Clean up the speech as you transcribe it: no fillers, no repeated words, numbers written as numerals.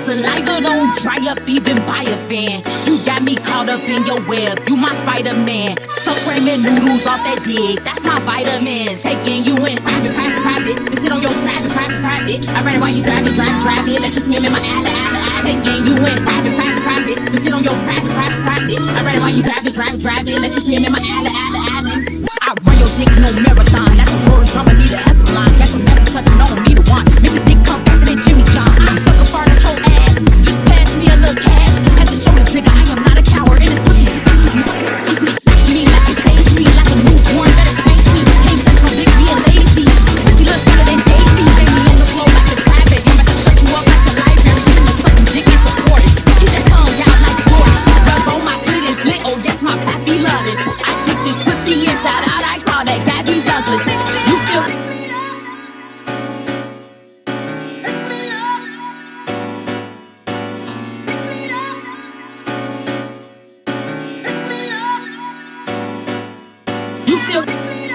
saliva don't dry up even by a fan. You got me caught up in your web, you my Spider-Man. So ramen noodles off that dick, that's my vitamin. Taking you in private. To sit on your private. I read it while you drive it. Let you swim in my alley. Taking you in private. To sit on your private. I read it while you drive it. Let you swim in my alley. I run your dick, no marathon. That's the words, I'ma need a echelon. Got the magic touching on me to want. Make the dick come faster than Jimmy John. I'm sucker fart at your ass. Just pass me a little cash. Had to show this nigga I am not a coward. And it's pussy. Me like it tastes me like a newborn. Better spank me. Can't suck no dick being lazy. Pussy looks better than Daisy. Lay me on the floor like a rabbit. I'm about to shut you up like the library. Till my sucking dick is supported. Keep that tongue out like tortoise. Rub on my clitoris lit. Oh yes, my pappy love this. I took this pussy inside out. I call that Gabby Douglas. You feel You still